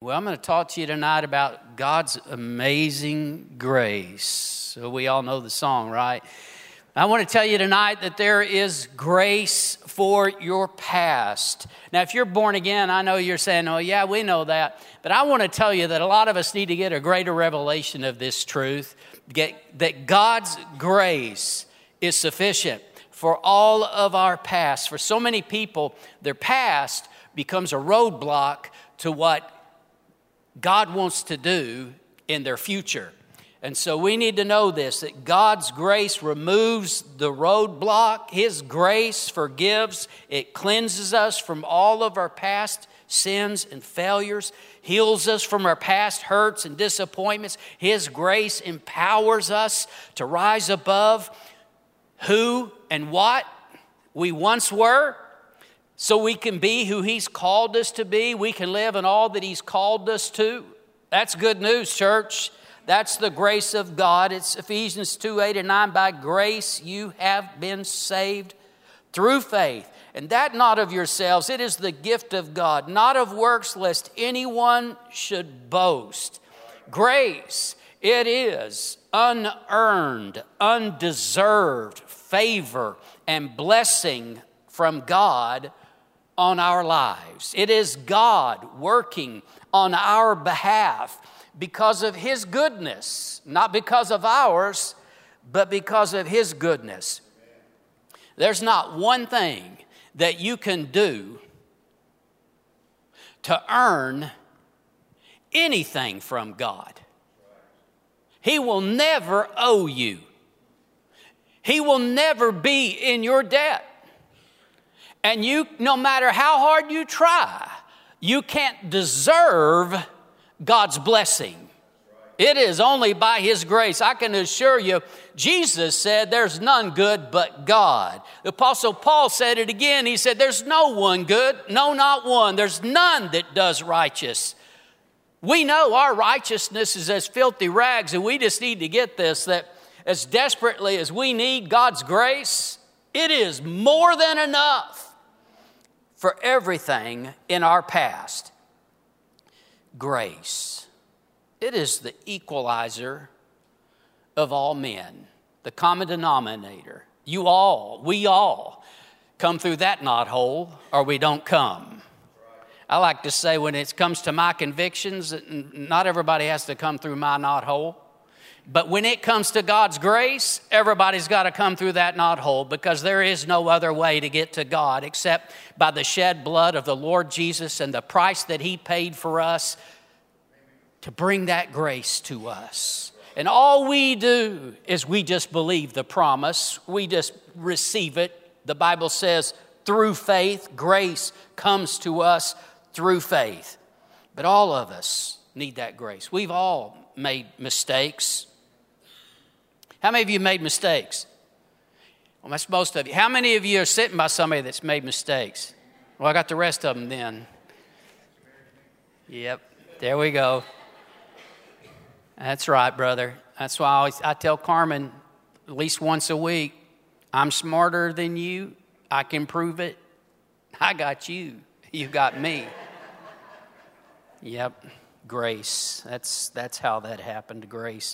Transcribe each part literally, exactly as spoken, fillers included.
Well, I'm going to talk to you tonight about God's amazing grace. So we all know the song, right? I want to tell you tonight that there is grace for your past. Now, if you're born again, I know you're saying, oh, yeah, we know that. But I want to tell you that a lot of us need to get a greater revelation of this truth, get, that God's grace is sufficient for all of our past. For so many people, their past becomes a roadblock to what God wants to do in their future. And so we need to know this, that God's grace removes the roadblock. His grace forgives. It cleanses us from all of our past sins and failures, heals us from our past hurts and disappointments. His grace empowers us to rise above who and what we once were, so we can be who He's called us to be. We can live in all that He's called us to. That's good news, church. That's the grace of God. It's Ephesians two, eight and nine. By grace you have been saved through faith. And that not of yourselves. It is the gift of God, not of works, lest anyone should boast. Grace, it is unearned, undeserved favor and blessing from God on our lives. It is God working on our behalf because of His goodness, not because of ours, but because of His goodness. There's not one thing that you can do to earn anything from God. He will never owe you. He will never be in your debt. And you, no matter how hard you try, you can't deserve God's blessing. It is only by His grace. I can assure you, Jesus said there's none good but God. The Apostle Paul said it again. He said there's no one good, no, not one. There's none that does righteous. We know our righteousness is as filthy rags, and we just need to get this, that as desperately as we need God's grace, it is more than enough for everything in our past. Grace. It is the equalizer of all men, the common denominator. You all, we all come through that knothole, or we don't come. I like to say when it comes to my convictions, not everybody has to come through my knothole. But when it comes to God's grace, everybody's got to come through that knothole, because there is no other way to get to God except by the shed blood of the Lord Jesus and the price that He paid for us to bring that grace to us. And all we do is we just believe the promise. We just receive it. The Bible says through faith, grace comes to us through faith. But all of us need that grace. We've all made mistakes. How many of you made mistakes? Well, that's most of you. How many of you are sitting by somebody that's made mistakes? Well, I got the rest of them then. Yep, there we go. That's right, brother. That's why I always I tell Carmen at least once a week, I'm smarter than you. I can prove it. I got you. You got me. Yep, grace. That's that's how that happened, grace.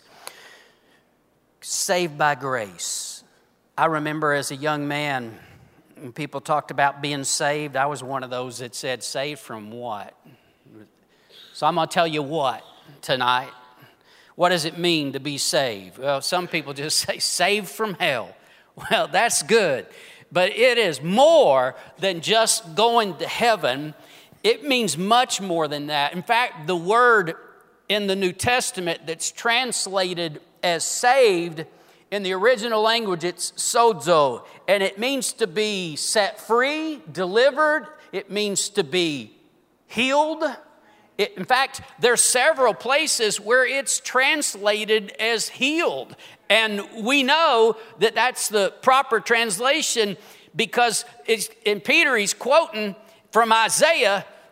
Saved by grace. I remember as a young man, when people talked about being saved, I was one of those that said, saved from what? So I'm going to tell you what tonight. What does it mean to be saved? Well, some people just say saved from hell. Well, that's good. But it is more than just going to heaven. It means much more than that. In fact, the word in the New Testament that's translated as saved, in the original language, it's sozo. And it means to be set free, delivered. It means to be healed. It, in fact, there's several places where it's translated as healed. And we know that that's the proper translation, because it's, in Peter, he's quoting from Isaiah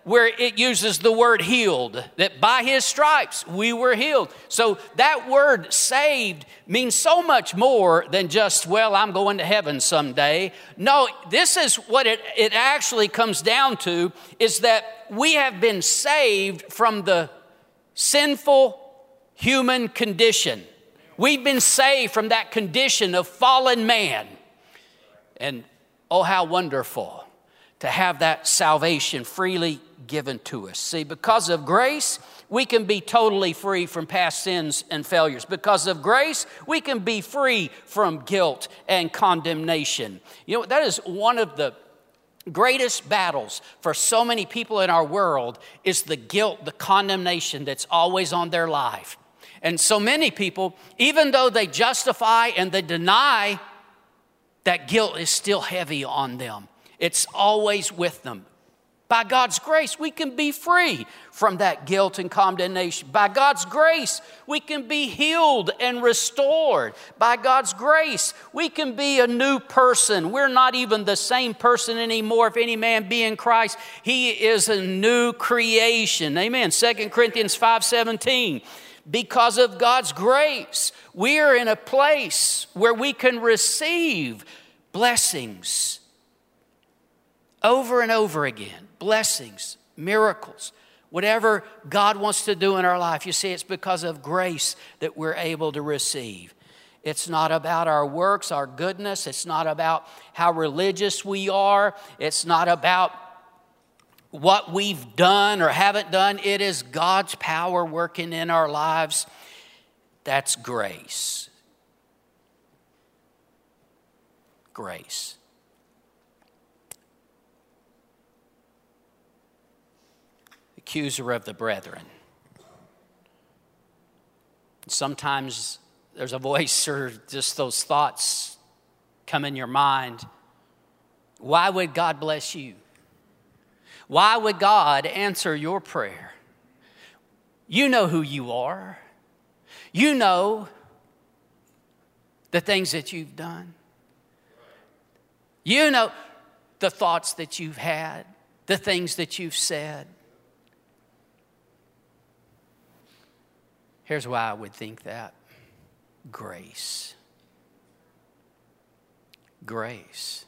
where it uses the word healed, that by his stripes we were healed. So that word saved means so much more than just, well, I'm going to heaven someday. No, this is what it, it actually comes down to, is that we have been saved from the sinful human condition. We've been saved from that condition of fallen man. And oh, how wonderful to have that salvation freely given to us. See, because of grace, we can be totally free from past sins and failures. Because of grace, we can be free from guilt and condemnation. You know, that is one of the greatest battles for so many people in our world, is the guilt, the condemnation that's always on their life. And so many people, even though they justify and they deny, that guilt is still heavy on them. It's always with them. By God's grace, we can be free from that guilt and condemnation. By God's grace, we can be healed and restored. By God's grace, we can be a new person. We're not even the same person anymore. If any man be in Christ, he is a new creation. Amen. Second Corinthians five seventeen. Because of God's grace, we are in a place where we can receive blessings over and over again. Blessings, miracles, whatever God wants to do in our life. You see, it's because of grace that we're able to receive. It's not about our works, our goodness. It's not about how religious we are. It's not about what we've done or haven't done. It is God's power working in our lives. That's grace. Grace. Accuser of the brethren. Sometimes there's a voice or just those thoughts come in your mind. Why would God bless you? Why would God answer your prayer? You know who you are. You know the things that you've done. You know the thoughts that you've had, the things that you've said. Here's why I would think that. Grace. Grace.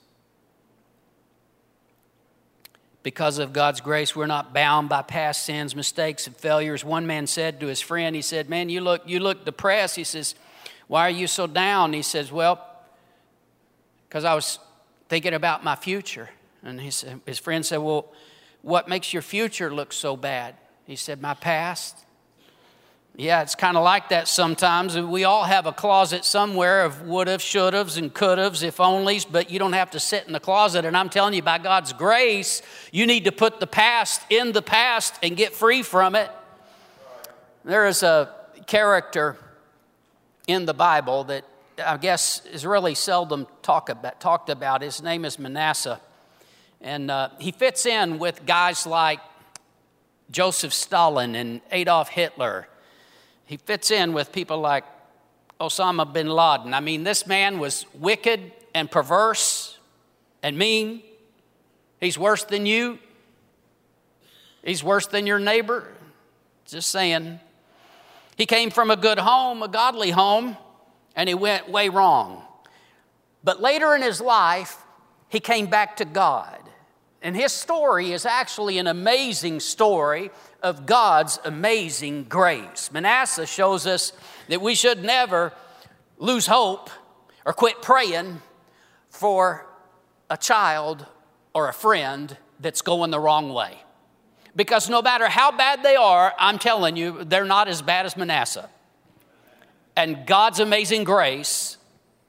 Because of God's grace, we're not bound by past sins, mistakes, and failures. One man said to his friend, he said, man, you look, you look depressed. He says, why are you so down? He says, well, because I was thinking about my future. And he said, his friend said, well, what makes your future look so bad? He said, my past. Yeah, it's kind of like that sometimes. We all have a closet somewhere of would-have, should-haves, and could-haves, if onlys, but you don't have to sit in the closet. And I'm telling you, by God's grace, you need to put the past in the past and get free from it. There is a character in the Bible that I guess is really seldom talk about, talked about. His name is Manasseh. And uh, he fits in with guys like Joseph Stalin and Adolf Hitler. He fits in with people like Osama bin Laden. I mean, this man was wicked and perverse and mean. He's worse than you. He's worse than your neighbor. Just saying. He came from a good home, a godly home, and he went way wrong. But later in his life, he came back to God. And his story is actually an amazing story of God's amazing grace. Manasseh shows us that we should never lose hope or quit praying for a child or a friend that's going the wrong way. Because no matter how bad they are, I'm telling you, they're not as bad as Manasseh. And God's amazing grace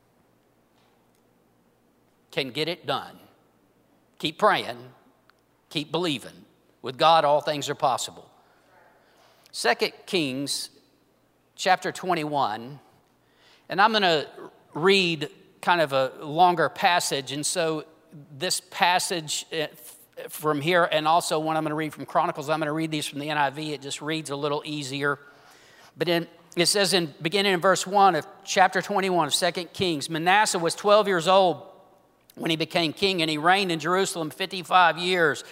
can get it done. Keep praying. Keep believing. With God, all things are possible. Second Kings chapter twenty-one. And I'm going to read kind of a longer passage. And so this passage from here, and also when I'm going to read from Chronicles, I'm going to read these from the N I V. It just reads a little easier. But in, it says in beginning in verse one of chapter twenty-one of Second Kings, Manasseh was twelve years old when he became king, and he reigned in Jerusalem fifty-five years.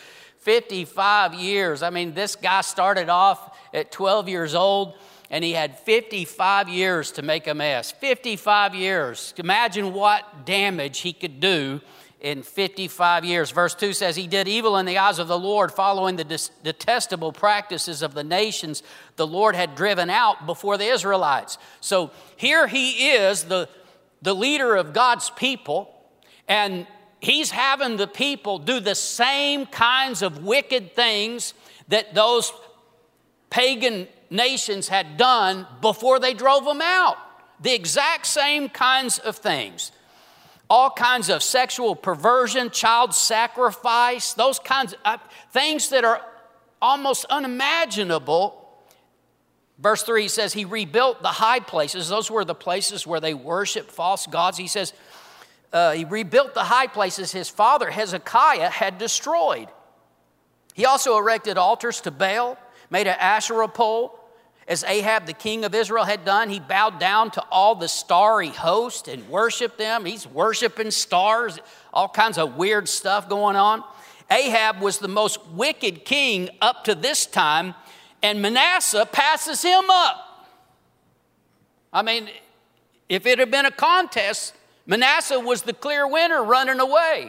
fifty-five years. I mean, this guy started off at twelve years old, and he had fifty-five years to make a mess. fifty-five years. Imagine what damage he could do in fifty-five years. Verse two says, he did evil in the eyes of the Lord, following the detestable practices of the nations the Lord had driven out before the Israelites. So here he is, the, the leader of God's people, and he's having the people do the same kinds of wicked things that those pagan nations had done before they drove them out. The exact same kinds of things. All kinds of sexual perversion, child sacrifice, those kinds of uh, things that are almost unimaginable. Verse three says he rebuilt the high places. Those were the places where they worshiped false gods. He says uh, he rebuilt the high places his father Hezekiah had destroyed. He also erected altars to Baal, made an Asherah pole. As Ahab, the king of Israel, had done, he bowed down to all the starry host and worshiped them. He's worshiping stars, all kinds of weird stuff going on. Ahab was the most wicked king up to this time, and Manasseh passes him up. I mean, if it had been a contest, Manasseh was the clear winner running away.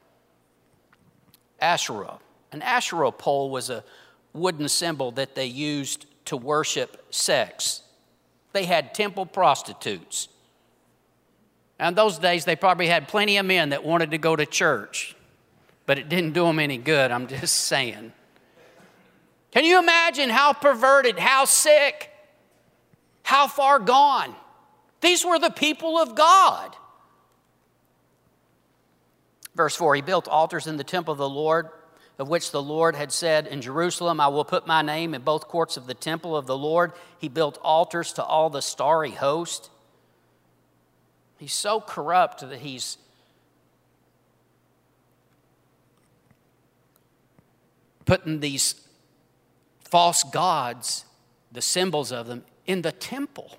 Asherah. An Asherah pole was a wooden symbol that they used to worship sex. They had temple prostitutes. And those days, they probably had plenty of men that wanted to go to church, but it didn't do them any good, I'm just saying. Can you imagine how perverted, how sick, how far gone? These were the people of God. Verse four, he built altars in the temple of the Lord, of which the Lord had said, in Jerusalem, I will put my name in both courts of the temple of the Lord. He built altars to all the starry host. He's so corrupt that he's putting these false gods, the symbols of them, in the temple.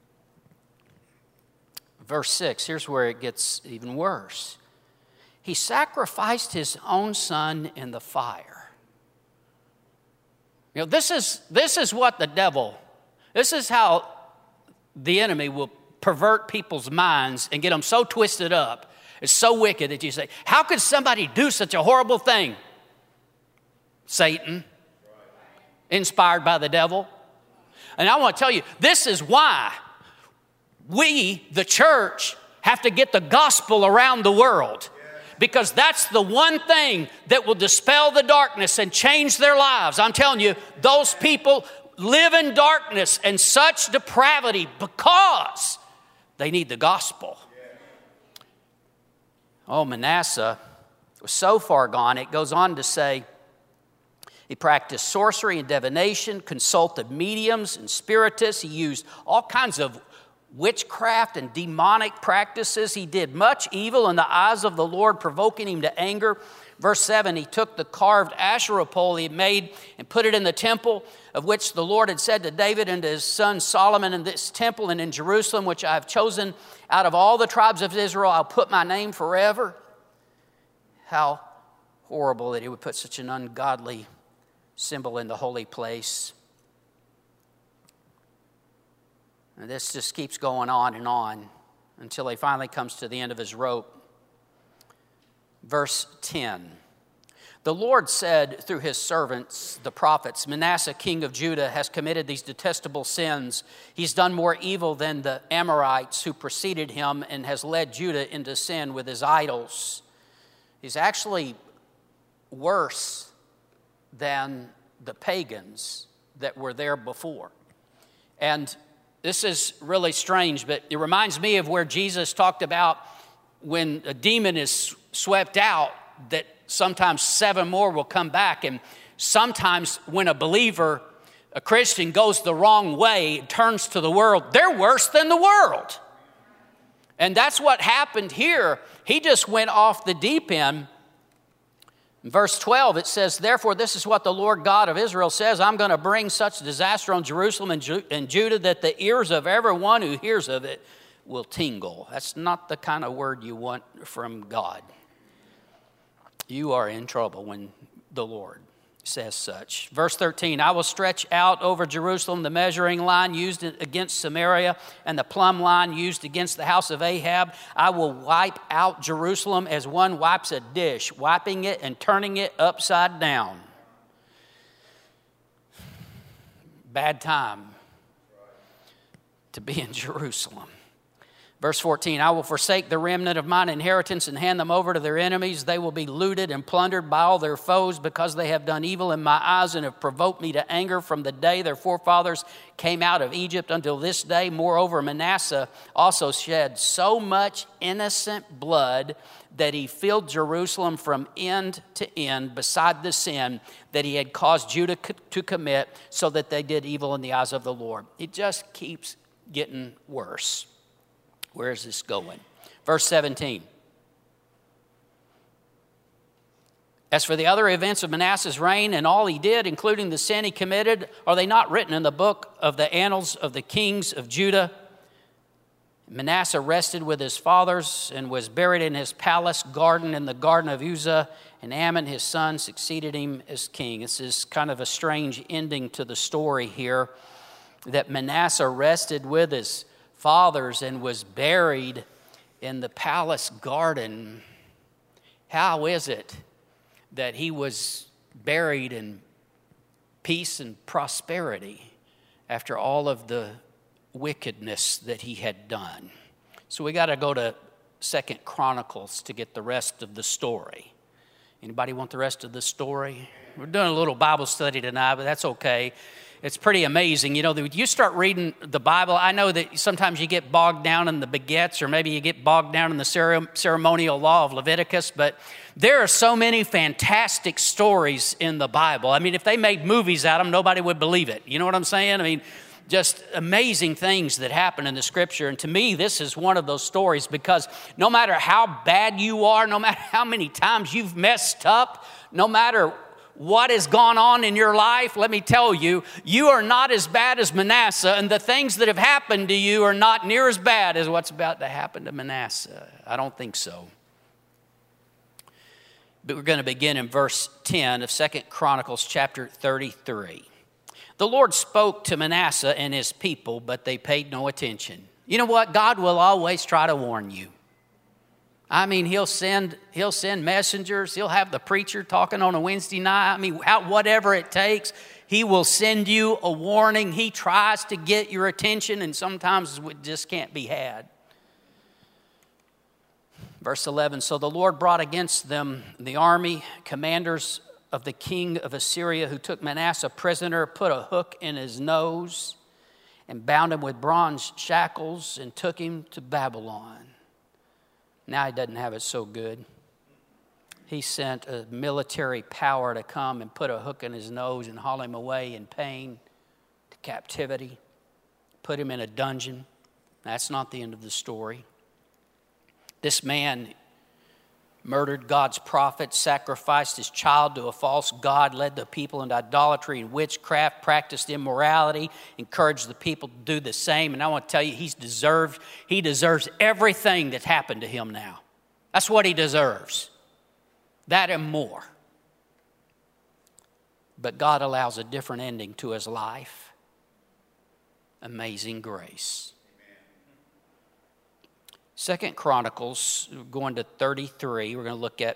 Verse six, here's where it gets even worse. He sacrificed his own son in the fire. You know, this is, this is what the devil, this is how the enemy will pervert people's minds and get them so twisted up. It's so wicked that you say, how could somebody do such a horrible thing? Satan, inspired by the devil. And I want to tell you, this is why we, the church, have to get the gospel around the world. Because that's the one thing that will dispel the darkness and change their lives. I'm telling you, those people live in darkness and such depravity because they need the gospel. Oh, Manasseh was so far gone, it goes on to say, he practiced sorcery and divination, consulted mediums and spiritists. He used all kinds of witchcraft and demonic practices. He did much evil in the eyes of the Lord, provoking him to anger. Verse seven, he took the carved Asherah pole he had made and put it in the temple, of which the Lord had said to David and to his son Solomon, in this temple and in Jerusalem, which I have chosen out of all the tribes of Israel, I'll put my name forever. How horrible that he would put such an ungodly symbol in the holy place. And this just keeps going on and on until he finally comes to the end of his rope. Verse ten. The Lord said through his servants, the prophets, Manasseh, king of Judah, has committed these detestable sins. He's done more evil than the Amorites who preceded him and has led Judah into sin with his idols. He's actually worse than the pagans that were there before. And this is really strange, but it reminds me of where Jesus talked about when a demon is swept out, that sometimes seven more will come back. And sometimes when a believer, a Christian, goes the wrong way, turns to the world, they're worse than the world. And that's what happened here. He just went off the deep end. In verse twelve, it says, therefore, this is what the Lord God of Israel says, I'm going to bring such disaster on Jerusalem and, Ju- and Judah that the ears of everyone who hears of it will tingle. That's not the kind of word you want from God. You are in trouble when the Lord says such. Verse thirteen, I will stretch out over Jerusalem the measuring line used against Samaria and the plumb line used against the house of Ahab. I will wipe out Jerusalem as one wipes a dish, wiping it and turning it upside down. Bad time to be in Jerusalem. Verse fourteen, I will forsake the remnant of mine inheritance and hand them over to their enemies. They will be looted and plundered by all their foes because they have done evil in my eyes and have provoked me to anger from the day their forefathers came out of Egypt until this day. Moreover, Manasseh also shed so much innocent blood that he filled Jerusalem from end to end beside the sin that he had caused Judah to commit, so that they did evil in the eyes of the Lord. It just keeps getting worse. Where is this going? Verse seventeen. As for the other events of Manasseh's reign and all he did, including the sin he committed, are they not written in the book of the annals of the kings of Judah? Manasseh rested with his fathers and was buried in his palace garden in the garden of Uzzah, and Amon his son succeeded him as king. This is kind of a strange ending to the story here, that Manasseh rested with his fathers and was buried in the palace garden. How is it that he was buried in peace and prosperity after all of the wickedness that he had done? So we got to go to Second Chronicles to get the rest of the story. Anybody want the rest of the story? We're doing a little Bible study tonight, but that's okay. It's pretty amazing. You know, when you start reading the Bible, I know that sometimes you get bogged down in the begets, or maybe you get bogged down in the ceremonial law of Leviticus, but there are so many fantastic stories in the Bible. I mean, if they made movies out of them, nobody would believe it. You know what I'm saying? I mean, just amazing things that happen in the Scripture. And to me, this is one of those stories, because no matter how bad you are, no matter how many times you've messed up, no matter what has gone on in your life, let me tell you, you are not as bad as Manasseh, and the things that have happened to you are not near as bad as what's about to happen to Manasseh. I don't think so. But we're going to begin in verse ten of Second Chronicles chapter thirty-three. The Lord spoke to Manasseh and his people, but they paid no attention. You know what? God will always try to warn you. I mean, he'll send he'll send messengers. He'll have the preacher talking on a Wednesday night. I mean, how, whatever it takes, he will send you a warning. He tries to get your attention, and sometimes it just can't be had. Verse eleven, so the Lord brought against them the army commanders of the king of Assyria, who took Manasseh prisoner, put a hook in his nose, and bound him with bronze shackles, and took him to Babylon. Now he doesn't have it so good. He sent a military power to come and put a hook in his nose and haul him away in pain to captivity, put him in a dungeon. That's not the end of the story. This man murdered God's prophet, sacrificed his child to a false god, led the people into idolatry and witchcraft, practiced immorality, encouraged the people to do the same. And I want to tell you, he's deserved, he deserves everything that's happened to him now. That's what he deserves. That and more. But God allows a different ending to his life. Amazing grace. Second Chronicles, we're going to thirty-three. We're going to look at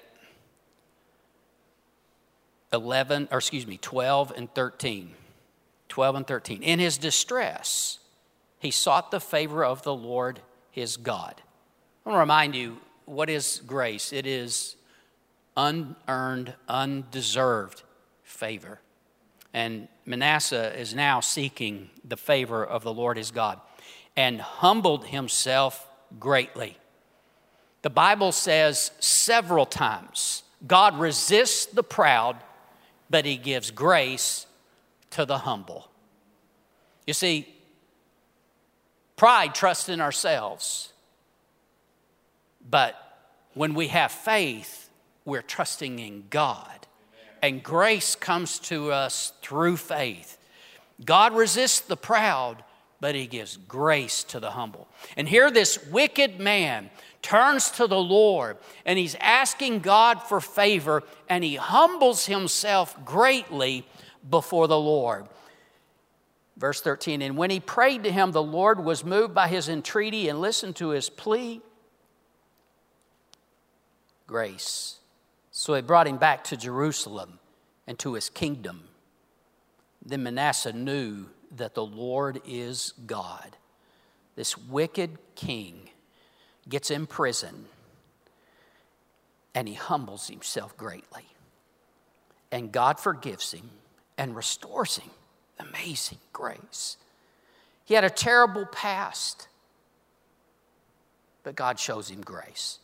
eleven, or excuse me, twelve and thirteen. twelve and thirteen. In his distress, he sought the favor of the Lord his God. I want to remind you, what is grace? It is unearned, undeserved favor. And Manasseh is now seeking the favor of the Lord his God, and humbled himself greatly. The Bible says several times, God resists the proud, but he gives grace to the humble. You see, pride trusts in ourselves, but when we have faith, we're trusting in God. And grace comes to us through faith. God resists the proud, but he gives grace to the humble. And here this wicked man turns to the Lord, and he's asking God for favor, and he humbles himself greatly before the Lord. Verse thirteen, and when he prayed to him, the Lord was moved by his entreaty and listened to his plea. Grace. So he brought him back to Jerusalem and to his kingdom. Then Manasseh knew that the Lord is God. This wicked king gets in prison, and he humbles himself greatly. And God forgives him and restores him. Amazing grace. He had a terrible past, but God shows him grace.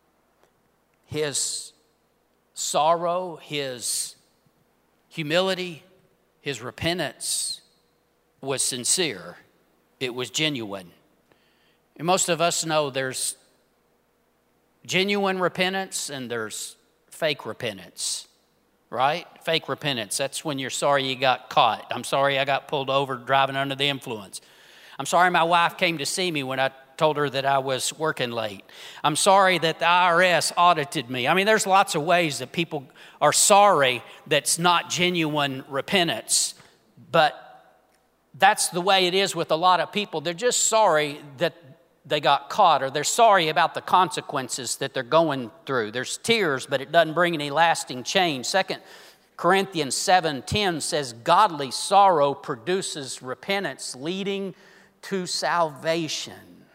His sorrow, his humility, his repentance was sincere. It was genuine. And most of us know there's genuine repentance and there's fake repentance, right? Fake repentance, that's when you're sorry you got caught. I'm sorry I got pulled over driving under the influence. I'm sorry my wife came to see me when I told her that I was working late. I'm sorry that the I R S audited me. I mean, there's lots of ways that people are sorry that's not genuine repentance. But that's the way it is with a lot of people. They're just sorry that they got caught, or they're sorry about the consequences that they're going through. There's tears, but it doesn't bring any lasting change. Second Corinthians seven ten says, godly sorrow produces repentance, leading to salvation.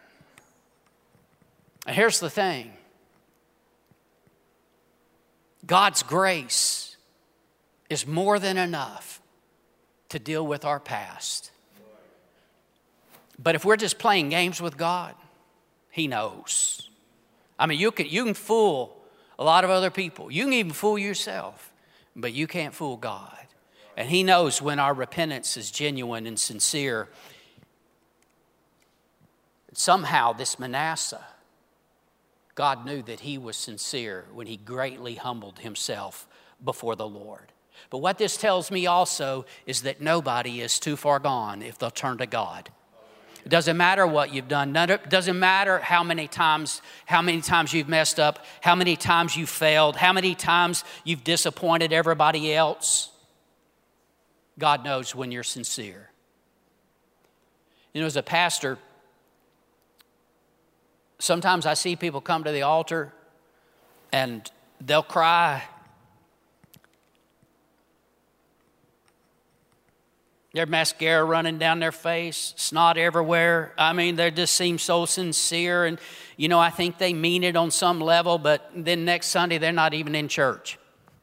And here's the thing. God's grace is more than enough to deal with our past. But if we're just playing games with God, He knows. I mean, you can, you can fool a lot of other people. You can even fool yourself, but you can't fool God. And He knows when our repentance is genuine and sincere. Somehow this Manasseh, God knew that he was sincere when he greatly humbled himself before the Lord. But what this tells me also is that nobody is too far gone if they'll turn to God. It doesn't matter what you've done. It doesn't matter how many times, how many times you've messed up, how many times you've failed, how many times you've disappointed everybody else. God knows when you're sincere. You know, as a pastor, sometimes I see people come to the altar and they'll cry. Their mascara running down their face, snot everywhere. I mean, they just seem so sincere. And, you know, I think they mean it on some level, but then next Sunday, they're not even in church.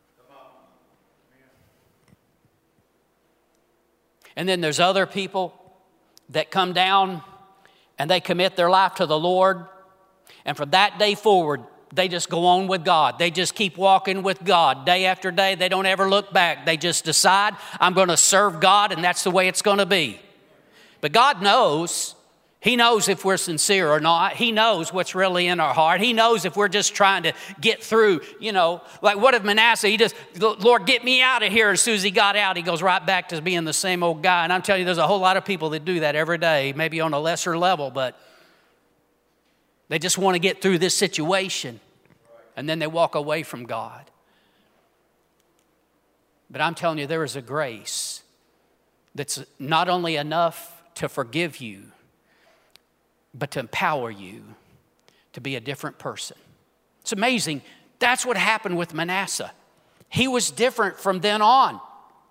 And then there's other people that come down and they commit their life to the Lord. And from that day forward, they just go on with God. They just keep walking with God day after day. They don't ever look back. They just decide, I'm going to serve God, and that's the way it's going to be. But God knows. He knows if we're sincere or not. He knows what's really in our heart. He knows if we're just trying to get through, you know, like what if Manasseh, he just, Lord, get me out of here. As soon as he got out, he goes right back to being the same old guy. And I'm telling you, there's a whole lot of people that do that every day, maybe on a lesser level, but they just want to get through this situation, and then they walk away from God. But I'm telling you, there is a grace that's not only enough to forgive you, but to empower you to be a different person. It's amazing. That's what happened with Manasseh. He was different from then on.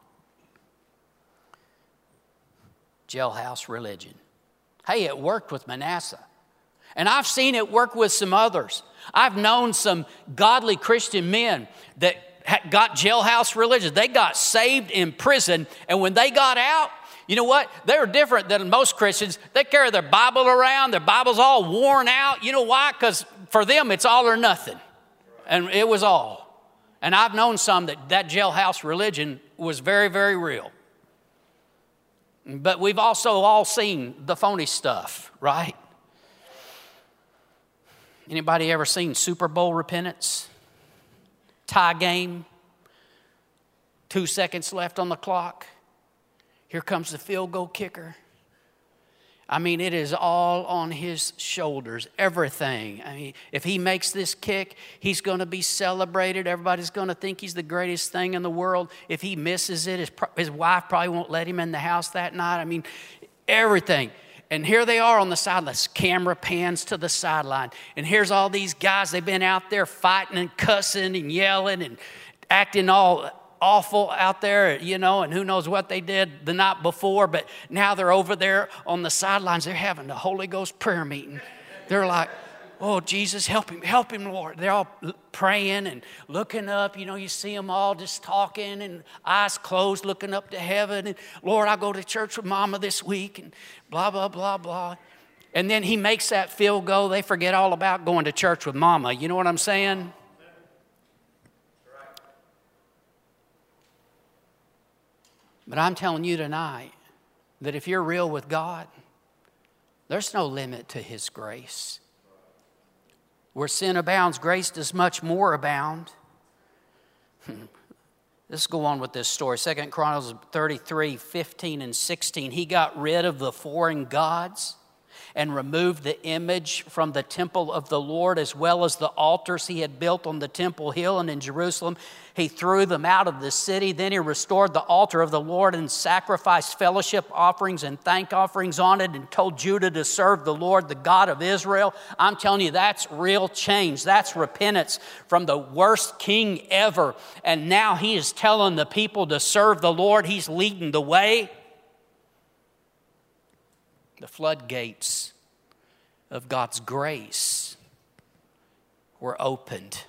Jailhouse religion. Hey, it worked with Manasseh. And I've seen it work with some others. I've known some godly Christian men that got jailhouse religion. They got saved in prison, and when they got out, you know what? They were different than most Christians. They carry their Bible around. Their Bible's all worn out. You know why? Because for them, it's all or nothing. And it was all. And I've known some that that jailhouse religion was very, very real. But we've also all seen the phony stuff, right? Anybody ever seen Super Bowl repentance? Tie game. Two seconds left on the clock. Here comes the field goal kicker. I mean, it is all on his shoulders, everything. I mean, if he makes this kick, he's going to be celebrated. Everybody's going to think he's the greatest thing in the world. If he misses it, his, his wife probably won't let him in the house that night. I mean, everything. And here they are on the sideline. Camera pans to the sideline. And here's all these guys. They've been out there fighting and cussing and yelling and acting all awful out there, you know, and who knows what they did the night before. But now they're over there on the sidelines. They're having a Holy Ghost prayer meeting. They're like, oh, Jesus, help him, help him, Lord. They're all praying and looking up. You know, you see them all just talking and eyes closed, looking up to heaven. And, Lord, I'll go to church with Mama this week and blah, blah, blah, blah. And then he makes that field goal. They forget all about going to church with Mama. You know what I'm saying? But I'm telling you tonight that if you're real with God, there's no limit to his grace. Where sin abounds, grace does much more abound. Let's go on with this story. Second Chronicles thirty-three, fifteen and sixteen. He got rid of the foreign gods and removed the image from the temple of the Lord, as well as the altars he had built on the temple hill and in Jerusalem. He threw them out of the city. Then he restored the altar of the Lord and sacrificed fellowship offerings and thank offerings on it and told Judah to serve the Lord, the God of Israel. I'm telling you, that's real change. That's repentance from the worst king ever. And now he is telling the people to serve the Lord. He's leading the way. The floodgates of God's grace were opened.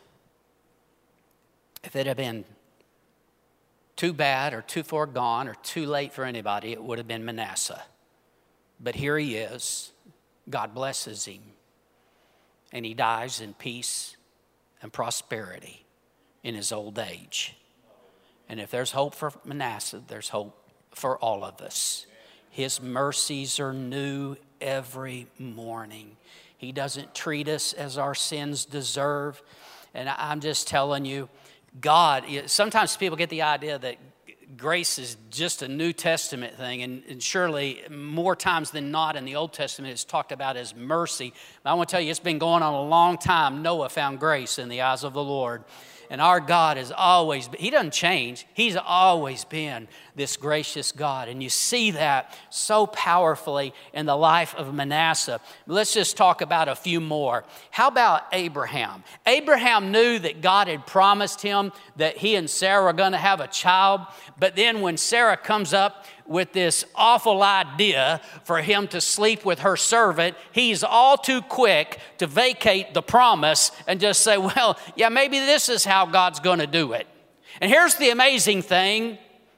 If it had been too bad or too far gone or too late for anybody, it would have been Manasseh. But here he is. God blesses him. And he dies in peace and prosperity in his old age. And if there's hope for Manasseh, there's hope for all of us. His mercies are new every morning. He doesn't treat us as our sins deserve. And I'm just telling you, God, sometimes people get the idea that grace is just a New Testament thing. And, and surely more times than not in the Old Testament it's talked about as mercy. But I want to tell you, it's been going on a long time. Noah found grace in the eyes of the Lord. And our God has always been, he doesn't change. He's always been this gracious God. And you see that so powerfully in the life of Manasseh. Let's just talk about a few more. How about Abraham? Abraham knew that God had promised him that he and Sarah were going to have a child. But then when Sarah comes up with this awful idea for him to sleep with her servant, he's all too quick to vacate the promise and just say, well, yeah, maybe this is how God's going to do it. And here's the amazing thing.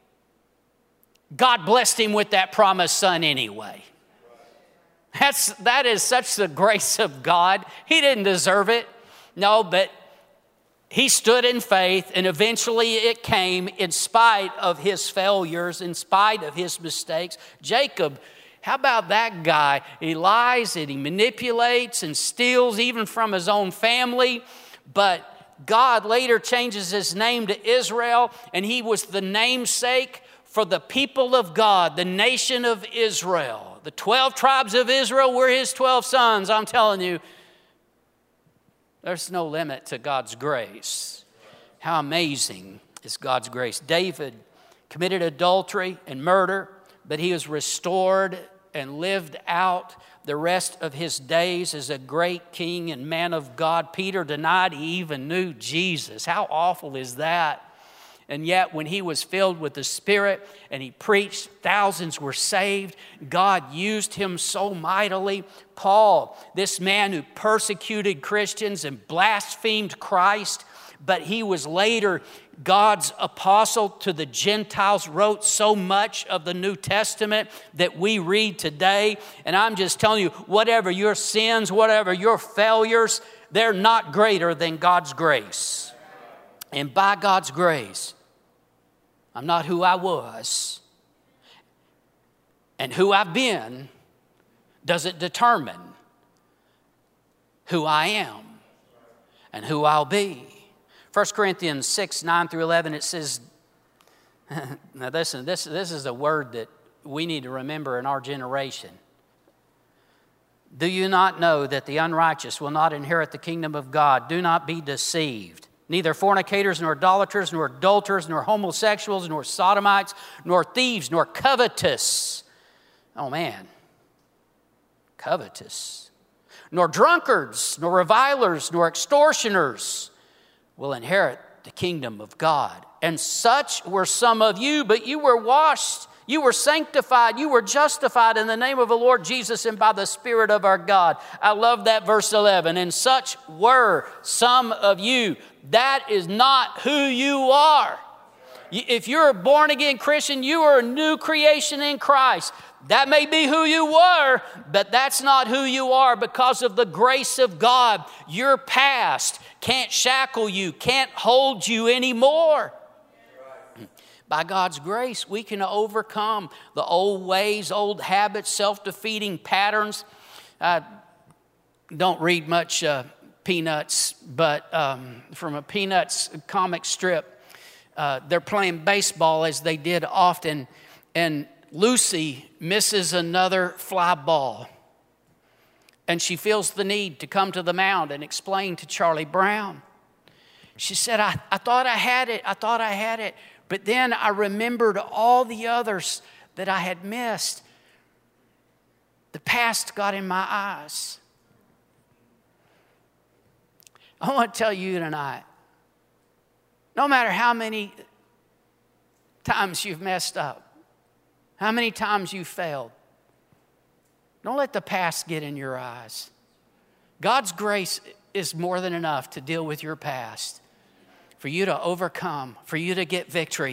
God blessed him with that promised son anyway. That's, that is such the grace of God. He didn't deserve it. No, but he stood in faith, and eventually it came in spite of his failures, in spite of his mistakes. Jacob, how about that guy? He lies and he manipulates and steals even from his own family. But God later changes his name to Israel, and he was the namesake for the people of God, the nation of Israel. The twelve tribes of Israel were his twelve sons. I'm telling you, there's no limit to God's grace. How amazing is God's grace. David committed adultery and murder, but he was restored and lived out the rest of his days as a great king and man of God. Peter denied he even knew Jesus. How awful is that? And yet when he was filled with the Spirit and he preached, thousands were saved. God used him so mightily. Paul, this man who persecuted Christians and blasphemed Christ, but he was later God's apostle to the Gentiles, wrote so much of the New Testament that we read today. And I'm just telling you, whatever your sins, whatever your failures, they're not greater than God's grace. And by God's grace, I'm not who I was. And who I've been doesn't determine who I am and who I'll be. First Corinthians six, nine through eleven, it says, now listen, this, this is a word that we need to remember in our generation. Do you not know that the unrighteous will not inherit the kingdom of God? Do not be deceived. Neither fornicators, nor idolaters, nor adulterers, nor homosexuals, nor sodomites, nor thieves, nor covetous. Oh man, covetous. Nor drunkards, nor revilers, nor extortioners will inherit the kingdom of God. And such were some of you, but you were washed, you were sanctified, you were justified in the name of the Lord Jesus and by the Spirit of our God. I love that verse eleven. And such were some of you. That is not who you are. If you're a born-again Christian, you are a new creation in Christ. That may be who you were, but that's not who you are because of the grace of God. Your past can't shackle you, can't hold you anymore. By God's grace, we can overcome the old ways, old habits, self-defeating patterns. I don't read much uh, Peanuts, but um, from a Peanuts comic strip, uh, they're playing baseball as they did often, and Lucy misses another fly ball. And she feels the need to come to the mound and explain to Charlie Brown. She said, I, I thought I had it, I thought I had it. But then I remembered all the others that I had missed. The past got in my eyes. I want to tell you tonight, no matter how many times you've messed up, how many times you've failed, don't let the past get in your eyes. God's grace is more than enough to deal with your past, for you to overcome, for you to get victory.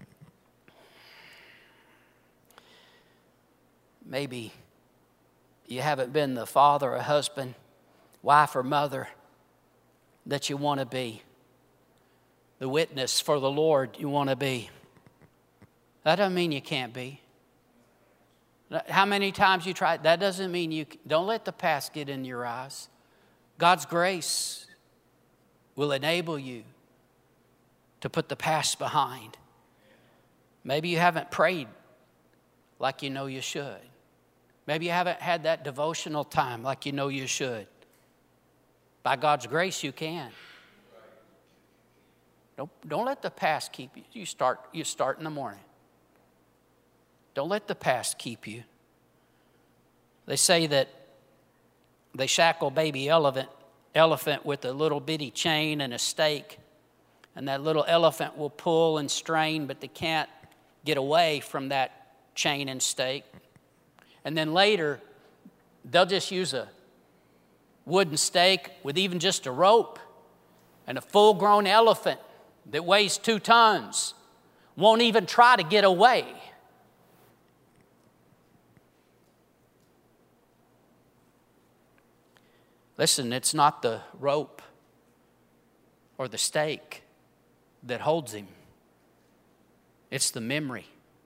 Maybe you haven't been the father or husband, wife or mother that you want to be, the witness for the Lord you want to be. That doesn't mean you can't be. How many times you tried, that doesn't mean you, don't let the past get in your eyes. God's grace will enable you to put the past behind. Maybe you haven't prayed like you know you should. Maybe you haven't had that devotional time like you know you should. By God's grace, you can. Don't, don't let the past keep you. You start, you start in the morning. Don't let the past keep you. They say that they shackle baby elephant, elephant with a little bitty chain and a stake. And that little elephant will pull and strain, but they can't get away from that chain and stake. And then later, they'll just use a wooden stake with even just a rope. And a full-grown elephant that weighs two tons won't even try to get away. Listen, it's not the rope or the stake that holds him. It's the memory.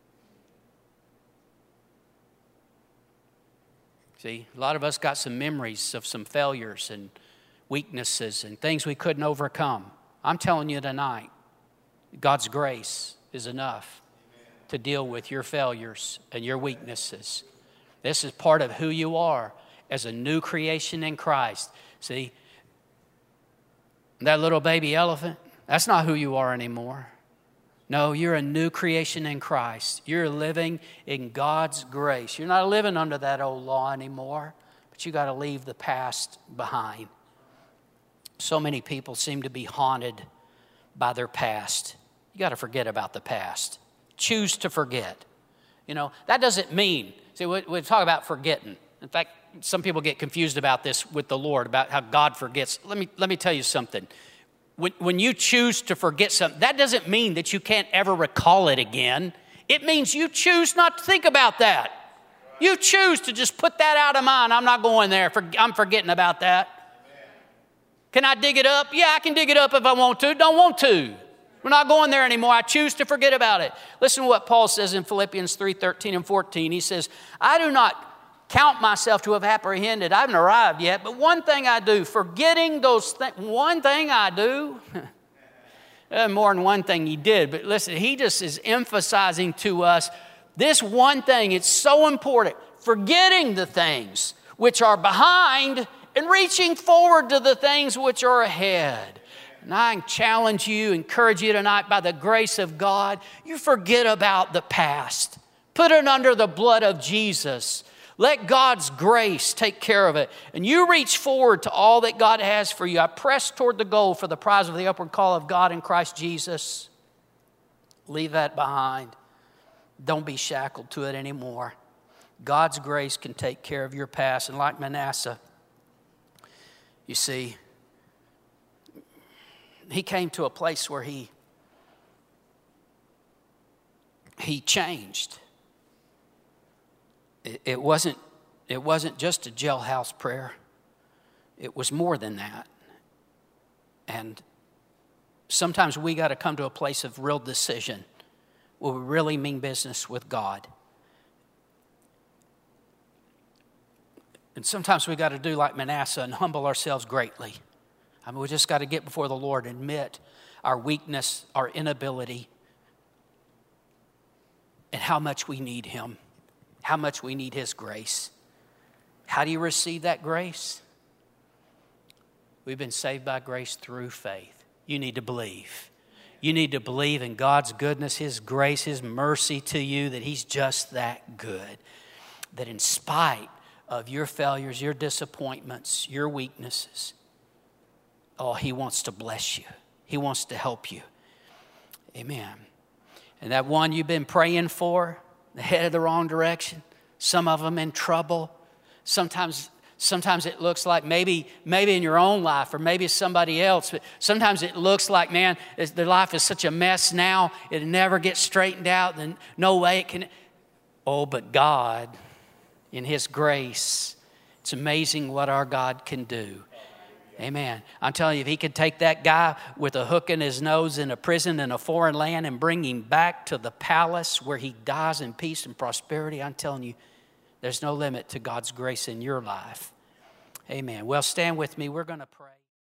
See, a lot of us got some memories of some failures and weaknesses and things we couldn't overcome. I'm telling you tonight, God's grace is enough to deal with your failures and your weaknesses. This is part of who you are as a new creation in Christ. See, that little baby elephant, that's not who you are anymore. No, you're a new creation in Christ. You're living in God's grace. You're not living under that old law anymore, but you got to leave the past behind. So many people seem to be haunted by their past. You got to forget about the past. Choose to forget. You know, that doesn't mean, see, we, we talk about forgetting. In fact, some people get confused about this with the Lord, about how God forgets. Let me, let me tell you something. When, when you choose to forget something, that doesn't mean that you can't ever recall it again. It means you choose not to think about that. You choose to just put that out of mind. I'm not going there. I'm forgetting about that. Can I dig it up? Yeah, I can dig it up if I want to. Don't want to. We're not going there anymore. I choose to forget about it. Listen to what Paul says in Philippians three, thirteen and fourteen. He says, I do not count myself to have apprehended. I haven't arrived yet, but one thing I do, forgetting those things, one thing I do, more than one thing he did, but listen, he just is emphasizing to us this one thing. It's so important. Forgetting the things which are behind and reaching forward to the things which are ahead. And I challenge you, encourage you tonight by the grace of God, you forget about the past. Put it under the blood of Jesus. Let God's grace take care of it. And you reach forward to all that God has for you. I press toward the goal for the prize of the upward call of God in Christ Jesus. Leave that behind. Don't be shackled to it anymore. God's grace can take care of your past. And like Manasseh, you see, he came to a place where he, he changed. It, it wasn't, it wasn't just a jailhouse prayer. It was more than that. And sometimes we got to come to a place of real decision where we really mean business with God. And sometimes we got to do like Manasseh and humble ourselves greatly. I mean, we just got to get before the Lord and admit our weakness, our inability, and how much we need Him, how much we need His grace. How do you receive that grace? We've been saved by grace through faith. You need to believe. You need to believe in God's goodness, His grace, His mercy to you, that He's just that good. That in spite of your failures, your disappointments, your weaknesses, oh, He wants to bless you. He wants to help you. Amen. And that one you've been praying for, headed the wrong direction, some of them in trouble. Sometimes, sometimes it looks like maybe, maybe in your own life or maybe somebody else, but sometimes it looks like, man, their life is such a mess now, it never gets straightened out, and no way it can. Oh, but God, in His grace, it's amazing what our God can do. Amen. I'm telling you, if He could take that guy with a hook in his nose in a prison in a foreign land and bring him back to the palace where he dies in peace and prosperity, I'm telling you, there's no limit to God's grace in your life. Amen. Well, stand with me. We're going to pray.